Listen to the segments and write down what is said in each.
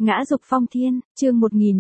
Ngã dục phong thiên, chương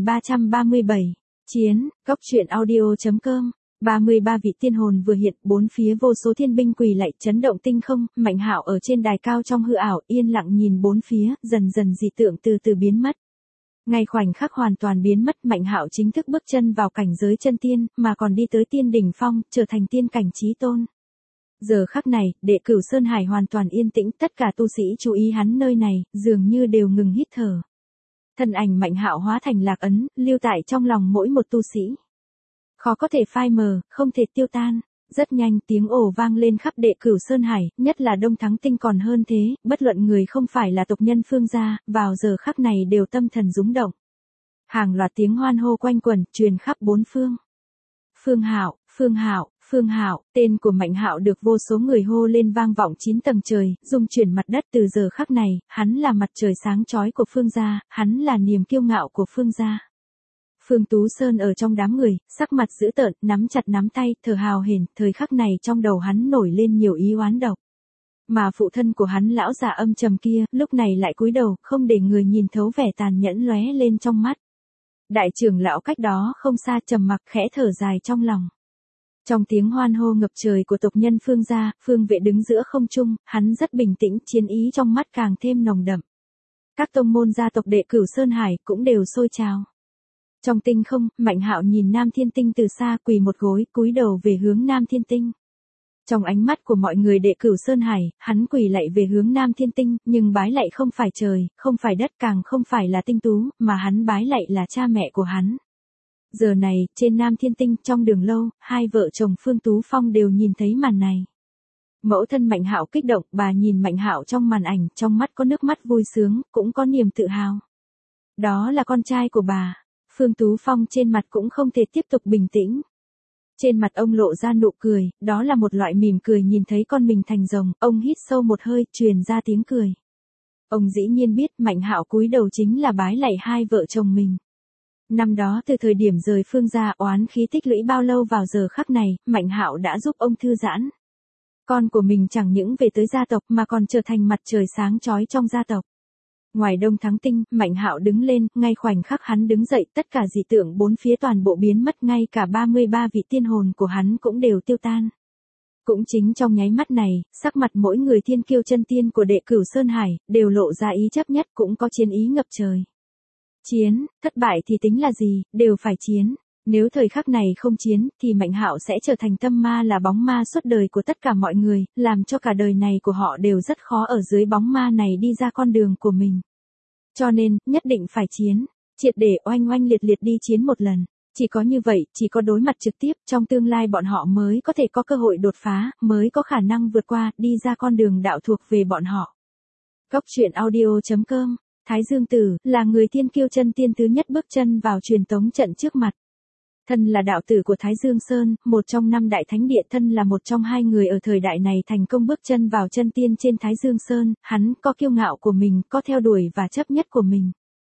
1337. Chiến, góc truyện audio.com. 33 vị tiên hồn vừa hiện, bốn phía vô số thiên binh quỳ lạy, chấn động tinh không. Mạnh Hạo ở trên đài cao trong hư ảo, yên lặng nhìn bốn phía, dần dần dị tượng từ từ biến mất. Ngay khoảnh khắc hoàn toàn biến mất, Mạnh Hạo chính thức bước chân vào cảnh giới chân tiên, mà còn đi tới tiên đỉnh phong, trở thành tiên cảnh chí tôn. Giờ khắc này, Đệ Cửu Sơn Hải hoàn toàn yên tĩnh, tất cả tu sĩ chú ý hắn nơi này, dường như đều ngừng hít thở. Thân ảnh Mạnh Hạo hóa thành lạc ấn, lưu tại trong lòng mỗi một tu sĩ. Khó có thể phai mờ, không thể tiêu tan. Rất nhanh tiếng ồ vang lên khắp Đệ Cửu Sơn Hải, nhất là Đông Thắng Tinh còn hơn thế, bất luận người không phải là tộc nhân Phương gia, vào giờ khắc này đều tâm thần rúng động. Hàng loạt tiếng hoan hô quanh quẩn, truyền khắp bốn phương. Phương Hạo, Phương Hạo, Phương Hạo, tên của Mạnh Hạo được vô số người hô lên vang vọng 9 tầng trời, rung chuyển mặt đất. Từ giờ khắc này, hắn là mặt trời sáng chói của Phương gia, hắn là niềm kiêu ngạo của Phương gia. Phương Tú Sơn ở trong đám người, sắc mặt dữ tợn, nắm chặt nắm tay, thở hào hển, thời khắc này trong đầu hắn nổi lên nhiều ý oán độc. Mà phụ thân của hắn lão già âm trầm kia, lúc này lại cúi đầu, không để người nhìn thấu vẻ tàn nhẫn lóe lên trong mắt. Đại trưởng lão cách đó không xa trầm mặc khẽ thở dài trong lòng. Trong tiếng hoan hô ngập trời của tộc nhân Phương gia, Phương Vệ đứng giữa không trung, hắn rất bình tĩnh, chiến ý trong mắt càng thêm nồng đậm. Các tông môn gia tộc Đệ Cửu Sơn Hải cũng đều sôi trào. Trong tinh không, Mạnh Hạo nhìn Nam Thiên Tinh từ xa, quỳ một gối, cúi đầu về hướng Nam Thiên Tinh. Trong ánh mắt của mọi người Đệ Cửu Sơn Hải, hắn quỳ lạy về hướng Nam Thiên Tinh, nhưng bái lạy không phải trời, không phải đất, càng không phải là tinh tú, mà hắn bái lạy là cha mẹ của hắn. Giờ này, trên Nam Thiên Tinh, trong đường lâu, hai vợ chồng Phương Tú Phong đều nhìn thấy màn này. Mẫu thân Mạnh Hạo kích động, bà nhìn Mạnh Hạo trong màn ảnh, trong mắt có nước mắt vui sướng, cũng có niềm tự hào. Đó là con trai của bà. Phương Tú Phong trên mặt cũng không thể tiếp tục bình tĩnh. Trên mặt ông lộ ra nụ cười, đó là một loại mỉm cười nhìn thấy con mình thành rồng, ông hít sâu một hơi, truyền ra tiếng cười. Ông dĩ nhiên biết Mạnh Hạo cúi đầu chính là bái lạy hai vợ chồng mình. Năm đó từ thời điểm rời Phương gia, oán khí tích lũy bao lâu, vào giờ khắc này, Mạnh Hạo đã giúp ông thư giãn. Con của mình chẳng những về tới gia tộc mà còn trở thành mặt trời sáng chói trong gia tộc. Ngoài Đông Thắng Tinh, Mạnh Hạo đứng lên, ngay khoảnh khắc hắn đứng dậy, tất cả dị tượng bốn phía toàn bộ biến mất, ngay cả 33 vị tiên hồn của hắn cũng đều tiêu tan. Cũng chính trong nháy mắt này, sắc mặt mỗi người thiên kiêu chân tiên của Đệ Cửu Sơn Hải, đều lộ ra ý chấp nhất, cũng có chiến ý ngập trời. Chiến, thất bại thì tính là gì, đều phải chiến. Nếu thời khắc này không chiến, thì Mạnh Hạo sẽ trở thành tâm ma, là bóng ma suốt đời của tất cả mọi người, làm cho cả đời này của họ đều rất khó ở dưới bóng ma này đi ra con đường của mình. Cho nên, nhất định phải chiến, triệt để oanh oanh liệt liệt đi chiến một lần. Chỉ có như vậy, chỉ có đối mặt trực tiếp, trong tương lai bọn họ mới có thể có cơ hội đột phá, mới có khả năng vượt qua, đi ra con đường đạo thuộc về bọn họ. Góc truyện audio.com. Thái Dương Tử, là người thiên kiêu chân tiên thứ nhất bước chân vào truyền tống trận trước mặt. Thân là đạo tử của Thái Dương Sơn, một trong 5 đại thánh địa, thân là một trong 2 người ở thời đại này thành công bước chân vào chân tiên trên Thái Dương Sơn, hắn có kiêu ngạo của mình, có theo đuổi và chấp nhất của mình.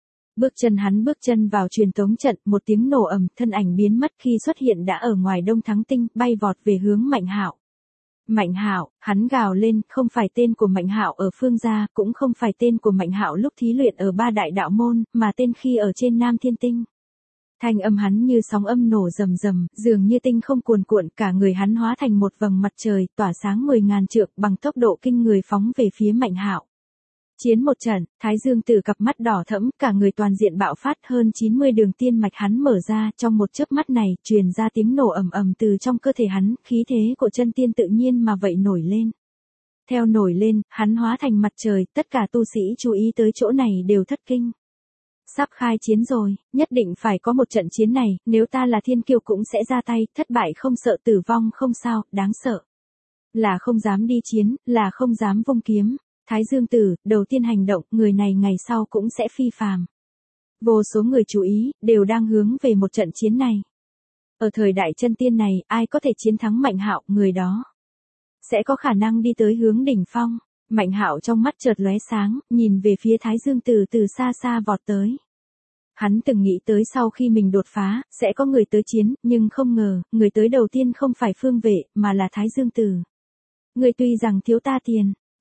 Hắn bước chân vào truyền tống trận, một tiếng nổ ầm, thân ảnh biến mất, khi xuất hiện đã ở ngoài Đông Thắng Tinh, bay vọt về hướng Mạnh Hạo. Mạnh Hạo, hắn gào lên, không phải tên của Mạnh Hạo ở Phương gia, cũng không phải tên của Mạnh Hạo lúc thí luyện ở 3 đại đạo môn, mà tên khi ở trên Nam Thiên Tinh. Thanh âm hắn như sóng âm nổ rầm rầm, dường như tinh không cuồn cuộn, cả người hắn hóa thành một vầng mặt trời, tỏa sáng 10.000 trượng, bằng tốc độ kinh người phóng về phía Mạnh Hạo. Chiến một trận, Thái Dương Tử cặp mắt đỏ thẫm, cả người toàn diện bạo phát, hơn 90 đường tiên mạch hắn mở ra, trong một chớp mắt này, truyền ra tiếng nổ ầm ầm từ trong cơ thể hắn, khí thế của chân tiên tự nhiên mà vậy nổi lên. Theo nổi lên, hắn hóa thành mặt trời, tất cả tu sĩ chú ý tới chỗ này đều thất kinh. Sắp khai chiến rồi, nhất định phải có một trận chiến này, nếu ta là thiên kiêu cũng sẽ ra tay, thất bại không sợ, tử vong không sao, đáng sợ. Là không dám đi chiến, là không dám vung kiếm. Thái Dương Tử, đầu tiên hành động, người này ngày sau cũng sẽ phi phàm. Vô số người chú ý, đều đang hướng về một trận chiến này. Ở thời đại chân tiên này, ai có thể chiến thắng Mạnh Hạo, người đó sẽ có khả năng đi tới hướng đỉnh phong. Mạnh Hạo trong mắt chợt lóe sáng, nhìn về phía Thái Dương Tử từ xa xa vọt tới. Hắn từng nghĩ tới sau khi mình đột phá, sẽ có người tới chiến, nhưng không ngờ, người tới đầu tiên không phải Phương Vệ, mà là Thái Dương Tử. Người tuy rằng thiếu ta tiền,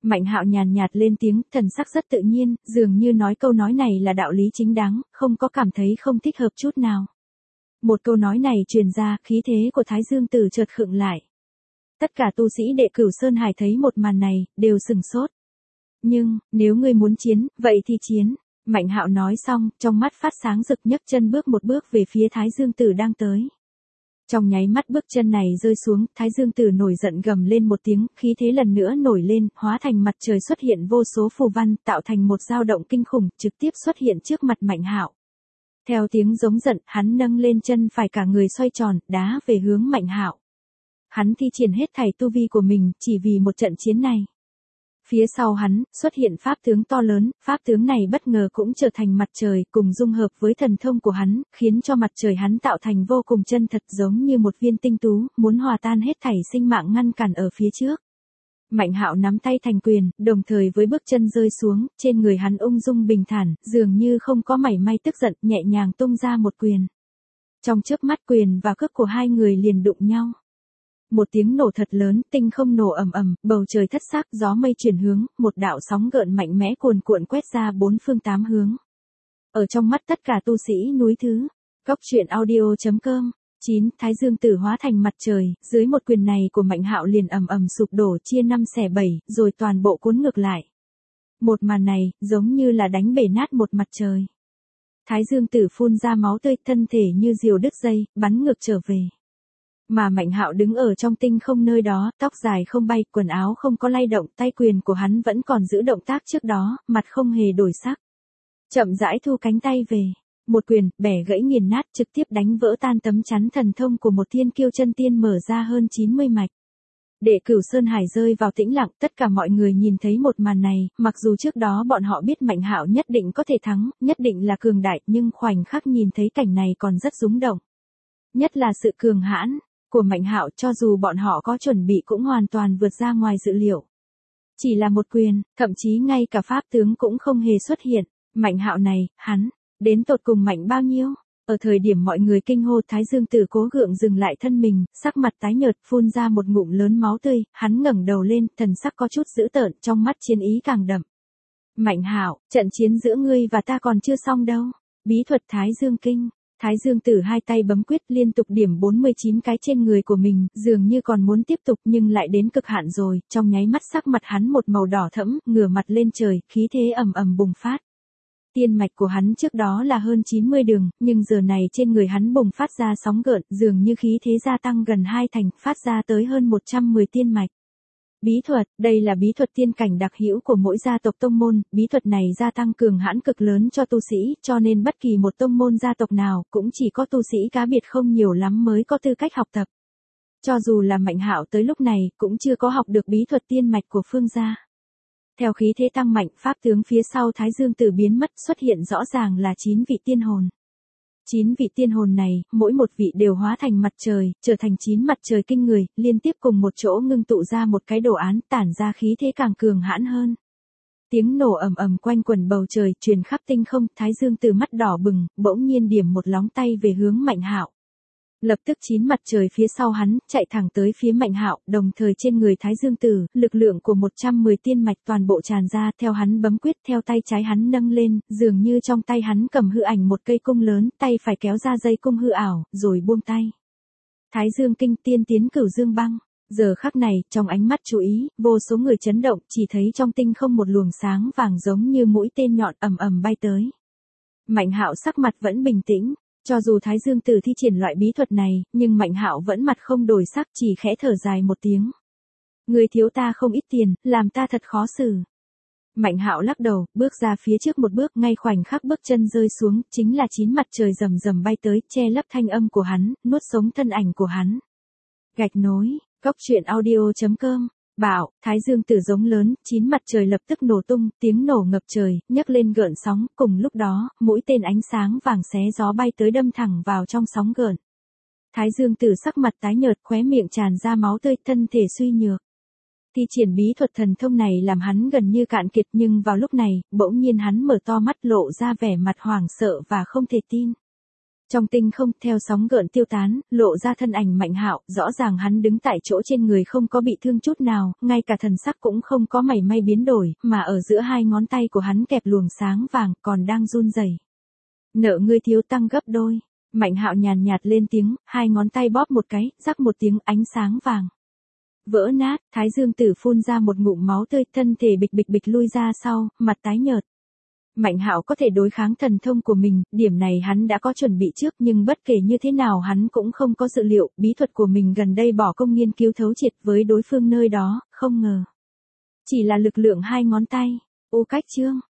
Mạnh Hạo nhàn nhạt lên tiếng, thần sắc rất tự nhiên, dường như nói câu nói này là đạo lý chính đáng, không có cảm thấy không thích hợp chút nào. Một câu nói này truyền ra, khí thế của Thái Dương Tử chợt khựng lại. Tất cả tu sĩ đệ Cửu Sơn Hải thấy một màn này, đều sừng sốt. Nhưng, nếu ngươi muốn chiến, vậy thì chiến. Mạnh Hạo nói xong, trong mắt phát sáng rực, nhấc chân bước một bước về phía Thái Dương Tử đang tới. Trong nháy mắt bước chân này rơi xuống, Thái Dương Tử nổi giận gầm lên một tiếng, khí thế lần nữa nổi lên, hóa thành mặt trời xuất hiện vô số phù văn, tạo thành một dao động kinh khủng, trực tiếp xuất hiện trước mặt Mạnh Hạo. Theo tiếng giống giận, hắn nâng lên chân phải cả người xoay tròn, đá về hướng Mạnh Hạo. Hắn thi triển hết thảy tu vi của mình, chỉ vì một trận chiến này. Phía sau hắn, xuất hiện pháp tướng to lớn, pháp tướng này bất ngờ cũng trở thành mặt trời, cùng dung hợp với thần thông của hắn, khiến cho mặt trời hắn tạo thành vô cùng chân thật, giống như một viên tinh tú, muốn hòa tan hết thảy sinh mạng ngăn cản ở phía trước. Mạnh Hạo nắm tay thành quyền, đồng thời với bước chân rơi xuống, trên người hắn ung dung bình thản, dường như không có mảy may tức giận, nhẹ nhàng tung ra một quyền. Trong chớp mắt quyền và cước của hai người liền đụng nhau. Một tiếng nổ thật lớn, tinh không nổ ầm ầm, bầu trời thất sắc, gió mây chuyển hướng, một đạo sóng gợn mạnh mẽ cuồn cuộn quét ra bốn phương tám hướng. Ở trong mắt tất cả tu sĩ núi thứ, Cốc Truyện Audio.com. 9. Thái Dương Tử hóa thành mặt trời, dưới một quyền này của Mạnh Hạo liền ầm ầm sụp đổ, chia 5 xẻ 7, rồi toàn bộ cuốn ngược lại. Một màn này, giống như là đánh bể nát một mặt trời. Thái Dương Tử phun ra máu tươi, thân thể như diều đứt dây, bắn ngược trở về. Mà Mạnh Hạo đứng ở trong tinh không nơi đó, tóc dài không bay, quần áo không có lay động, tay quyền của hắn vẫn còn giữ động tác trước đó, mặt không hề đổi sắc. Chậm rãi thu cánh tay về. Một quyền, bẻ gãy nghiền nát, trực tiếp đánh vỡ tan tấm chắn thần thông của một thiên kiêu chân tiên mở ra hơn 90 mạch. Đệ Cửu Sơn Hải rơi vào tĩnh lặng, tất cả mọi người nhìn thấy một màn này, mặc dù trước đó bọn họ biết Mạnh Hạo nhất định có thể thắng, nhất định là cường đại, nhưng khoảnh khắc nhìn thấy cảnh này còn rất rung động. Nhất là sự cường hãn của Mạnh Hạo, cho dù bọn họ có chuẩn bị cũng hoàn toàn vượt ra ngoài dự liệu. Chỉ là một quyền, thậm chí ngay cả pháp tướng cũng không hề xuất hiện. Mạnh Hạo này, hắn đến tột cùng mạnh bao nhiêu? Ở thời điểm mọi người kinh hô, Thái Dương Tử cố gượng dừng lại thân mình, sắc mặt tái nhợt, phun ra một ngụm lớn máu tươi, hắn ngẩng đầu lên, thần sắc có chút dữ tợn, trong mắt chiến ý càng đậm. Mạnh Hạo, trận chiến giữa ngươi và ta còn chưa xong đâu. Bí thuật Thái Dương Kinh. Thái Dương Tử hai tay bấm quyết, liên tục điểm 49 cái trên người của mình, dường như còn muốn tiếp tục nhưng lại đến cực hạn rồi, trong nháy mắt sắc mặt hắn một màu đỏ thẫm, ngửa mặt lên trời, khí thế ầm ầm bùng phát. Tiên mạch của hắn trước đó là hơn 90 đường, nhưng giờ này trên người hắn bùng phát ra sóng gợn, dường như khí thế gia tăng gần 2 thành, phát ra tới hơn 110 tiên mạch. Bí thuật, đây là bí thuật tiên cảnh đặc hữu của mỗi gia tộc tông môn, bí thuật này gia tăng cường hãn cực lớn cho tu sĩ, cho nên bất kỳ một tông môn gia tộc nào cũng chỉ có tu sĩ cá biệt không nhiều lắm mới có tư cách học tập. Cho dù là Mạnh Hạo tới lúc này cũng chưa có học được bí thuật tiên mạch của Phương gia. Theo khí thế tăng mạnh, pháp tướng phía sau Thái Dương Tử biến mất, xuất hiện rõ ràng là 9 vị tiên hồn. 9 vị tiên hồn này, mỗi một vị đều hóa thành mặt trời, trở thành 9 mặt trời kinh người, liên tiếp cùng một chỗ ngưng tụ ra một cái đồ án, tản ra khí thế càng cường hãn hơn. Tiếng nổ ầm ầm quanh quần bầu trời, truyền khắp tinh không, Thái Dương Tử mắt đỏ bừng, bỗng nhiên điểm một lóng tay về hướng Mạnh Hạo. Lập tức 9 mặt trời phía sau hắn, chạy thẳng tới phía Mạnh Hạo, đồng thời trên người Thái Dương Tử, lực lượng của 110 tiên mạch toàn bộ tràn ra, theo hắn bấm quyết, theo tay trái hắn nâng lên, dường như trong tay hắn cầm hư ảnh một cây cung lớn, tay phải kéo ra dây cung hư ảo, rồi buông tay. Thái Dương Kinh, tiên tiến Cửu Dương Băng. Giờ khắc này, trong ánh mắt chú ý, vô số người chấn động, chỉ thấy trong tinh không một luồng sáng vàng giống như mũi tên nhọn ầm ầm bay tới. Mạnh Hạo sắc mặt vẫn bình tĩnh. Cho dù Thái Dương Tử thi triển loại bí thuật này, nhưng Mạnh Hạo vẫn mặt không đổi sắc, chỉ khẽ thở dài một tiếng. Người thiếu ta không ít tiền, làm ta thật khó xử. Mạnh Hạo lắc đầu, bước ra phía trước một bước, ngay khoảnh khắc bước chân rơi xuống, chính là 9 mặt trời rầm rầm bay tới, che lấp thanh âm của hắn, nuốt sống thân ảnh của hắn. Gạch nối, Cốc Truyện Audio.com. Bảo, Thái Dương Tử giống lớn, 9 mặt trời lập tức nổ tung, tiếng nổ ngập trời, nhấc lên gợn sóng, cùng lúc đó, mũi tên ánh sáng vàng xé gió bay tới đâm thẳng vào trong sóng gợn. Thái Dương Tử sắc mặt tái nhợt, khóe miệng tràn ra máu tươi, thân thể suy nhược. Thi triển bí thuật thần thông này làm hắn gần như cạn kiệt, nhưng vào lúc này, bỗng nhiên hắn mở to mắt, lộ ra vẻ mặt hoảng sợ và không thể tin. Trong tinh không, theo sóng gợn tiêu tán, lộ ra thân ảnh Mạnh Hạo, rõ ràng hắn đứng tại chỗ trên người không có bị thương chút nào, ngay cả thần sắc cũng không có mảy may biến đổi, mà ở giữa hai ngón tay của hắn kẹp luồng sáng vàng, còn đang run rẩy. Nợ ngươi thiếu tăng gấp đôi. Mạnh Hạo nhàn nhạt lên tiếng, hai ngón tay bóp một cái, rắc một tiếng ánh sáng vàng vỡ nát, Thái Dương Tử phun ra một ngụm máu tươi, thân thể bịch bịch bịch lui ra sau, mặt tái nhợt. Mạnh Hạo có thể đối kháng thần thông của mình, điểm này hắn đã có chuẩn bị trước, nhưng bất kể như thế nào hắn cũng không có dự liệu, bí thuật của mình gần đây bỏ công nghiên cứu thấu triệt với đối phương nơi đó, không ngờ. Chỉ là lực lượng hai ngón tay, cách chương.